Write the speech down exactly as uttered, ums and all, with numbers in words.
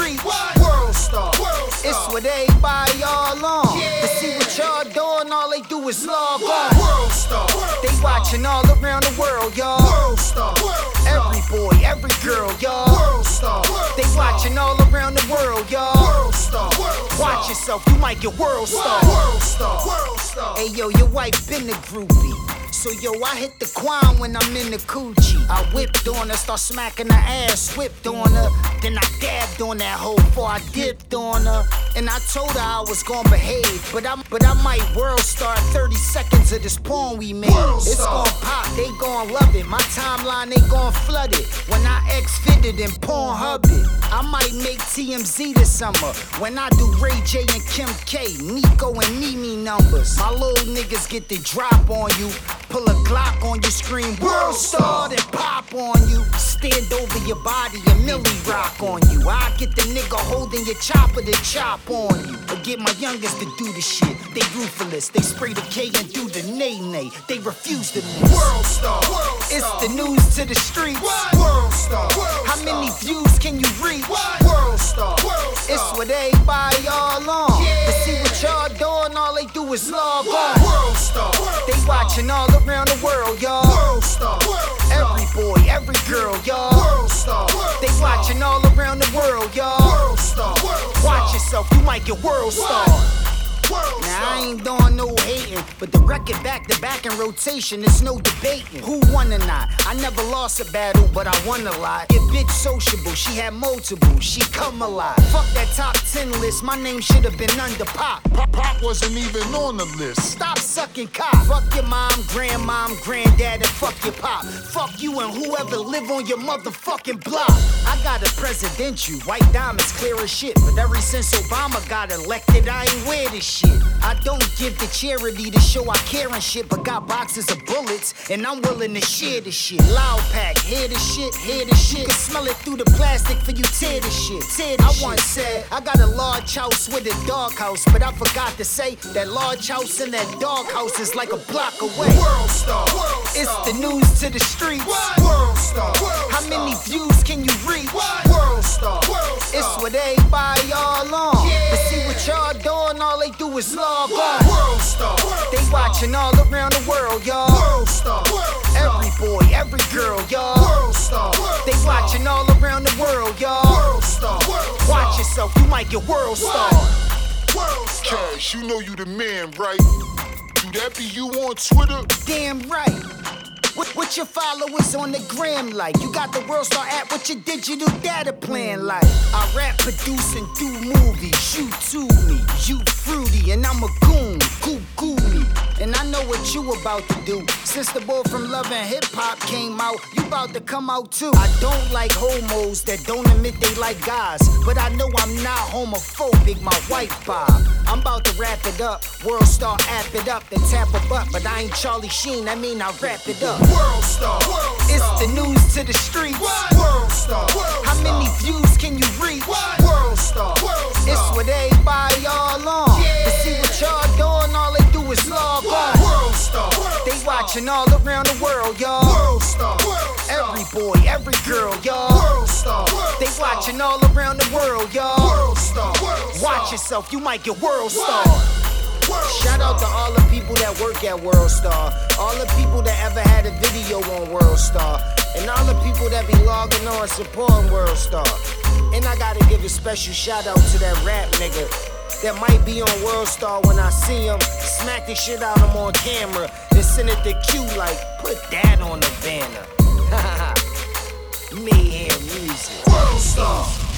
streets. World star. It's what everybody all on. To see what y'all doing, all they do is log on. World star. They watching all around the world, y'all. World star. Every boy, every girl, y'all. World star. They watching all around the world, y'all. World star. Watch yourself, you might get world star. World star. Hey yo, your wife been a groupie. So yo, I hit the Quan when I'm in the coochie. I whipped on her, start smacking her ass, whipped on her. Then I dabbed on that hoe before I dipped on her. And I told her I was gonna behave, but I but I might world star thirty seconds of this porn we made. It's gonna pop, they gon' love it. My timeline, they gon' flood it. When I X-fitted and Pornhub it. I might make T M Z this summer. When I do Ray J and Kim K, Nico and Mimi numbers. My little niggas get the drop on you. Pull a Glock on you, scream world star, then pop on you. Stand over your body and Millie rock on you. I get the nigga holding your chopper to chop on you. Or get my youngest to do the shit. They ruthless, they spray the K and do the nay-nay. They refuse to miss. World star, world star. It's the news to the streets. World star, world How many views can you reach? World star, world star. It's what everybody all on. Yeah. To see what y'all doing, all they do is log on. World star, world they watching all around the world, y'all. World star, world every boy, every girl, y'all. World star, world they watching all around the world, y'all. World star, world watch yourself, you might get world star. Now I ain't doing no hating, but the record back to back in rotation, it's no debating. Who won or not? I never lost a battle, but I won a lot. If bitch sociable, she had multiple, she come alive. Fuck that top ten list, my name should have been under Pop. Pop Pop wasn't even on the list. Stop sucking cock. Fuck your mom, grandmom, granddad, and fuck your pop. Fuck you and whoever live on your motherfucking block. I got a presidential, white diamonds clear as shit. But ever since Obama got elected, I ain't wear this shit. I don't give to charity to show I care and shit, but got boxes of bullets, and I'm willing to share the shit. Loud pack, hear the shit, hear the shit. You can smell it through the plastic for you tear the shit. Tear the I shit. Once said, I got a large house with a dog house, but I forgot to say that large house and that dog house is like a block away. World star, world star. It's the news to the streets. World star, world How many views can you reach? World star, world star. It's what everybody all on. Yeah. To see what y'all doing, all they do is log on. World star, world they watching all around the world, y'all. World star, world every boy, every girl, y'all. World star, world they watching all around the world, y'all. World star, world watch yourself, you might get world star. World star. Cash, you know you the man, right? Do that be you on Twitter? Damn right. What, what your followers on the gram like? You got the World Star app, what your digital data plan like? I rap, produce, and do movies. You to me, you fruity, and I'm a goon, goo goo me. And I know what you about to do. Since the boy from Love and Hip Hop came out, you about to come out too. I don't like homos that don't admit they like guys, but I know I'm not homophobic, my white Bob. I'm about to wrap it up, World Star app it up, then tap a butt, but I ain't Charlie Sheen, I mean I wrap it up. World star, world it's star. the news to the streets. World star, world How many views can you reach? World star, world star. It's what everybody all on. Yeah. To see what y'all doing, all they do is log on. World star, world they watching all around the world, y'all. World star, world every boy, every girl, y'all. World star, world they watching all around the world, y'all. World star, world watch yourself, you might get world star. World Shout out to all the people that work at World Star, all the people that ever had a video on World Star, and all the people that be logging on supporting World Star. And I gotta give a special shout out to that rap nigga that might be on World Star when I see him. Smack the shit out of him on camera, then send it to Q like, put that on the banner. You made hair music. World Star.